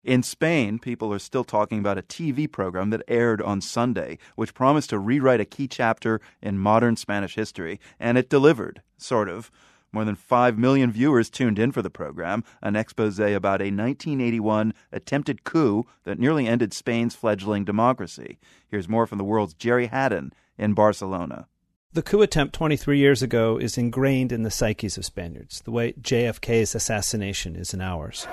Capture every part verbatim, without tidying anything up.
In Spain, people are still talking about a T V program that aired on Sunday, which promised to rewrite a key chapter in modern Spanish history, and it delivered, sort of. More than five million viewers tuned in for the program, an expose about a nineteen eighty-one attempted coup that nearly ended Spain's fledgling democracy. Here's more from the world's Jerry Haddon in Barcelona. The coup attempt twenty-three years ago is ingrained in the psyches of Spaniards, the way J F K's assassination is in ours.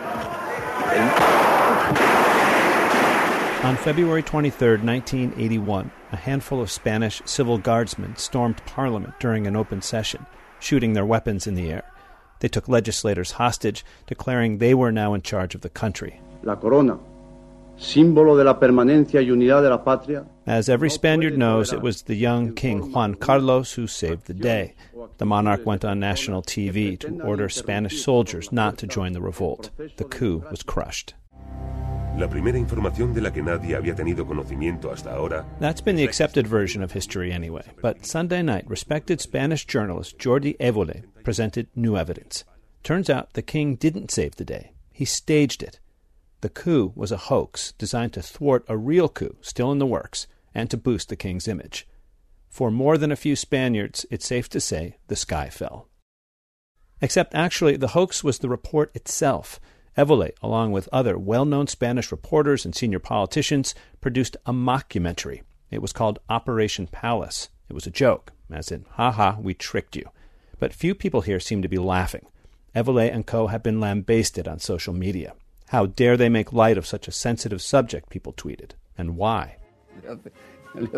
On February twenty-third, nineteen eighty-one, a handful of Spanish civil guardsmen stormed Parliament during an open session, shooting their weapons in the air. They took legislators hostage, declaring they were now in charge of the country. La corona, símbolo de la permanencia y unidad de la patria. As every Spaniard knows, it was the young King Juan Carlos who saved the day. The monarch went on national T V to order Spanish soldiers not to join the revolt. The coup was crushed. La primera información de la que nadie había tenido conocimiento hasta ahora. That's been the accepted version of history anyway. But Sunday night, respected Spanish journalist Jordi Évole presented new evidence. Turns out the king didn't save the day. He staged it. The coup was a hoax designed to thwart a real coup still in the works and to boost the king's image. For more than a few Spaniards, it's safe to say the sky fell. Except actually, the hoax was the report itself. Évole, along with other well-known Spanish reporters and senior politicians, produced a mockumentary. It was called Operation Palace. It was a joke, as in, ha-ha, we tricked you. But few people here seem to be laughing. Évole and co. have been lambasted on social media. How dare they make light of such a sensitive subject, people tweeted. And why? In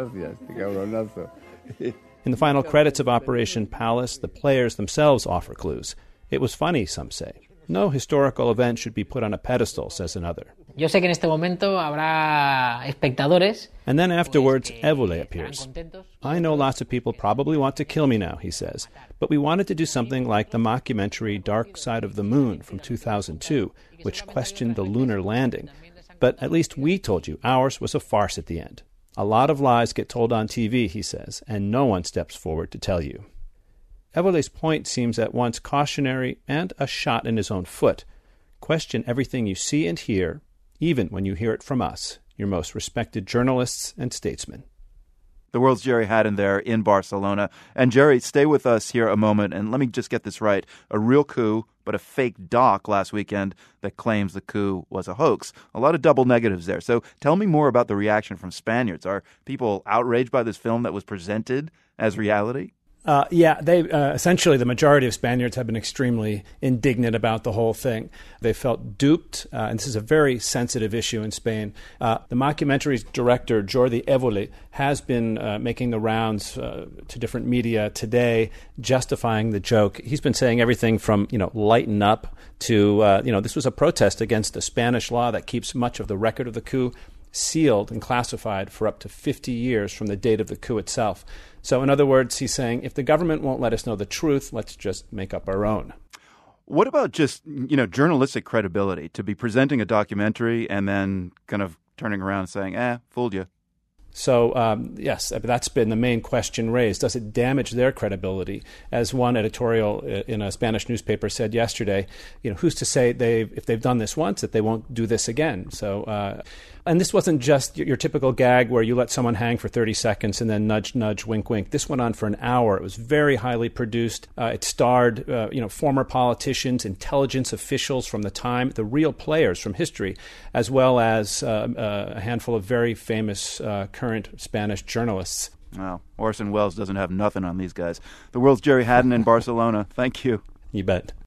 the final credits of Operation Palace, the players themselves offer clues. It was funny, some say. No historical event should be put on a pedestal, says another. Yo sé que en este momento habrá espectadores. And then afterwards, Évole appears. I know lots of people probably want to kill me now, he says, but we wanted to do something like the mockumentary Dark Side of the Moon from two thousand two, which questioned the lunar landing. But at least we told you ours was a farce at the end. A lot of lies get told on T V, he says, and no one steps forward to tell you. Évole's point seems at once cautionary and a shot in his own foot. Question everything you see and hear, even when you hear it from us, your most respected journalists and statesmen. The world's Jerry Haddon there in Barcelona. And Jerry, stay with us here a moment, and let me just get this right. A real coup, but a fake doc last weekend that claims the coup was a hoax. A lot of double negatives there. So tell me more about the reaction from Spaniards. Are people outraged by this film that was presented as reality? Uh, yeah, they uh, essentially the majority of Spaniards have been extremely indignant about the whole thing. They felt duped, uh, and this is a very sensitive issue in Spain. Uh, the mockumentary's director, Jordi Évole, has been uh, making the rounds uh, to different media today, justifying the joke. He's been saying everything from, you know, lighten up to, uh, you know, this was a protest against a Spanish law that keeps much of the record of the coup sealed and classified for up to fifty years from the date of the coup itself. So in other words, he's saying, if the government won't let us know the truth, let's just make up our own. What about just, you know, journalistic credibility, to be presenting a documentary and then kind of turning around and saying, eh, fooled you? So, um, yes, that's been the main question raised. Does it damage their credibility? As one editorial in a Spanish newspaper said yesterday, you know, who's to say they've, if they've done this once, that they won't do this again? So, uh, and this wasn't just your typical gag where you let someone hang for thirty seconds and then nudge, nudge, wink, wink. This went on for an hour. It was very highly produced. Uh, it starred, uh, you know, former politicians, intelligence officials from the time, the real players from history, as well as uh, uh, a handful of very famous uh, current Spanish journalists. Wow. Orson Welles doesn't have nothing on these guys. The world's Jerry Haddon in Barcelona. Thank you. You bet.